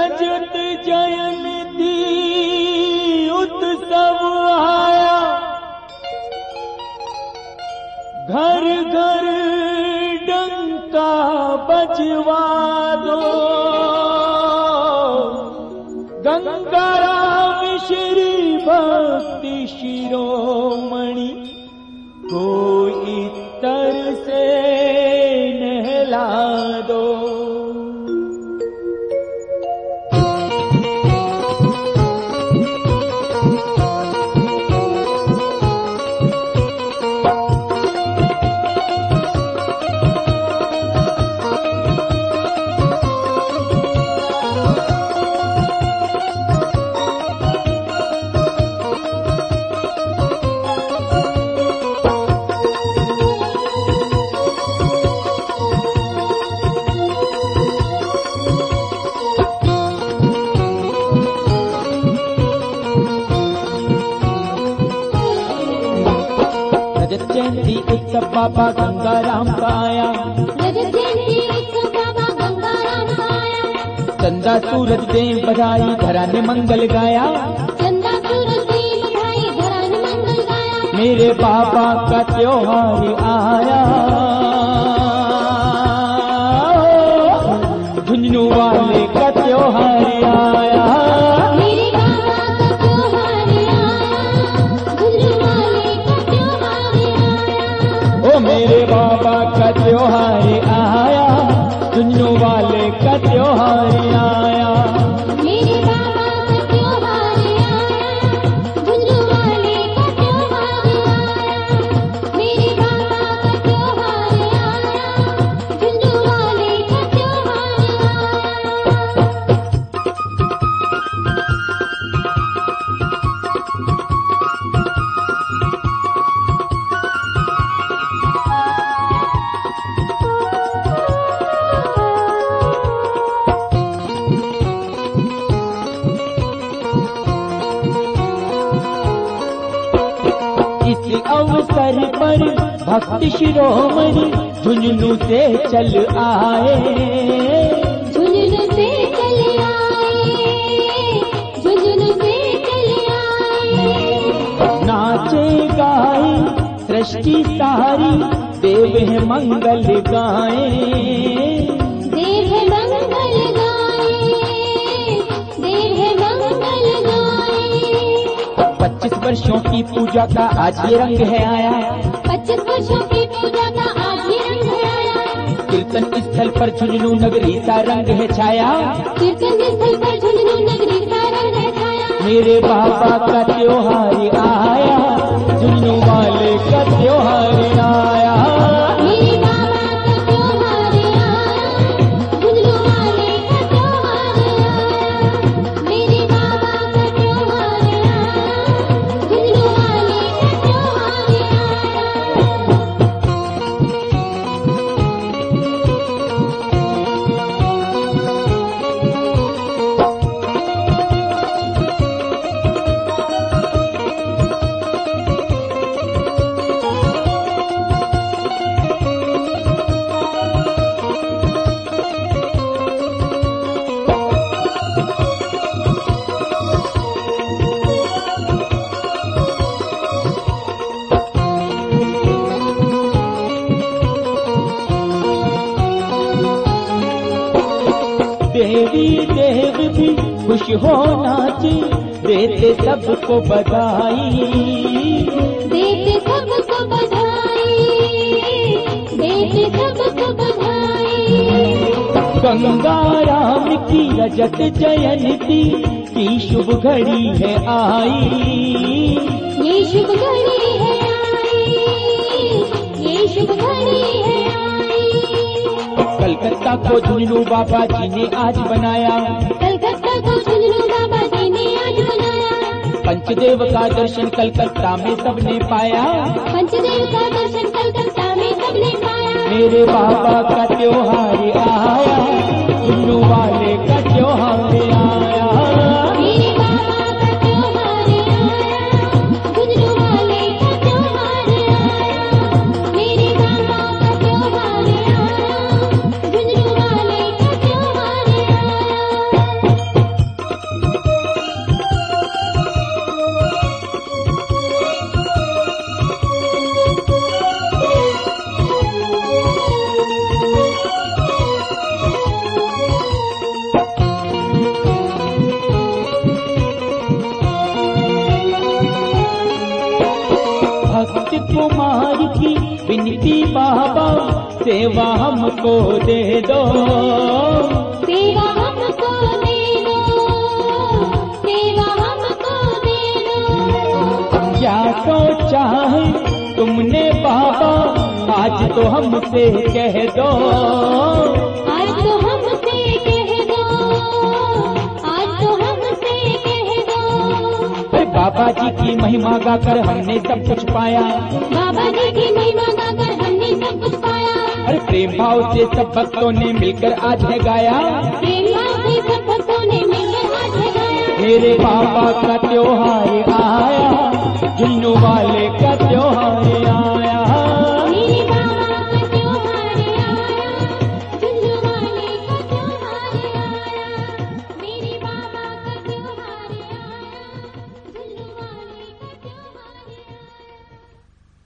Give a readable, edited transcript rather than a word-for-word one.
रजत जयंती उत्सव आया, घर घर डंका बजवा दो। गंगाराम श्री भक्ति शिरोमणि कोई इत्तर से नहला दो। उत्सव बाबा गंगाराम का आया, रजत जयंती उत्सव बाबा गंगाराम का आया। चंदा सूरज दे बधाई धरा ने मंगल गाया, चंदा सूरज दे बधाई धरा ने मंगल गाया। मेरे बाबा का त्योहार आया, झुंझुनू वाले का त्योहार आया। मेरे बाबा का त्योहार आया, झुंझुनू वाले का त्योहार आया। मेरे बाबा का त्योहार आया, झुंझुनू वाले का त्योहार आया। मेरे बाबा का त्योहार आया, झुंझुनू वाले का त्योहार अवसर पर भक्त शिरोमणि झुंझुनू से चल आए, झुंझुनू से चल आए, झुंझुनू से चल आए। नाचे गाए सृष्टि सारी देव है मंगल गाए, देव है मंगल गाए, देव है मंगल गाए। 25 वर्षों की पूजा का आज ये रंग है आया, 25 वर्षों की पूजा का आज ये रंग है आया। कीर्तन स्थल पर झुंझुनू नगरी सा रंग है छाया, कीर्तन स्थल पर झुंझुनू नगरी सा रंग है छाया। मेरे बाबा का त्योहार आया, झुंझुनू वाले का त्योहार आया। मेरे बाबा का त्योहार आया, झुंझुनू वाले का त्योहार आया। मेरे बाबा का त्योहार आया, झुंझुनू वाले का त्योहार देवी देव भी खुश हो नाचे, देते सबको बधाई, देते सबको बधाई, देते सबको बधाई। गंगाराम की रजत जयंती की शुभ घड़ी है आई, ये शुभ घड़ी है आई, ये शुभ घड़ी है आई। कलकत्ता को झुंझुनू बाबा जी ने आज बनाया, कलकत्ता को झुंझुनू बाबा जी ने आज बनाया। पंचदेव का दर्शन कलकत्ता में सबने पाया, पंचदेव का दर्शन कलकत्ता में सबने पाया। मेरे बाबा का त्योहार आया, झुंझुनू वाले का त्योहार आया। मेरे बाबा का त्योहार आया, झुंझुनू वाले का त्योहार आया। मेरे बाबा का त्योहार आया, झुंझुनू वाले का त्योहार आया। भक्त कुमार की विनती बाबा, सेवा हमको दे दो, सेवा हमको दे दो, सेवा हमको दे दो। क्या सोचा है तुमने बाबा, आज तो हमसे कह दो, आज तो हमसे कह दो, आज तो हमसे कह दो। अरे बाबा जी की महिमा गाकर हमने सब कुछ पाया, बाबा जी की महिमा गाकर हमने सब कुछ पाया। अरे प्रेम भाव से सब भक्तों ने मिलकर आज है गाया, प्रेम भाव से सब भक्तों ने मिलकर आज है गाया। मेरे बाबा का त्योहार आया, झुन्नू वाले का त्योहार आया।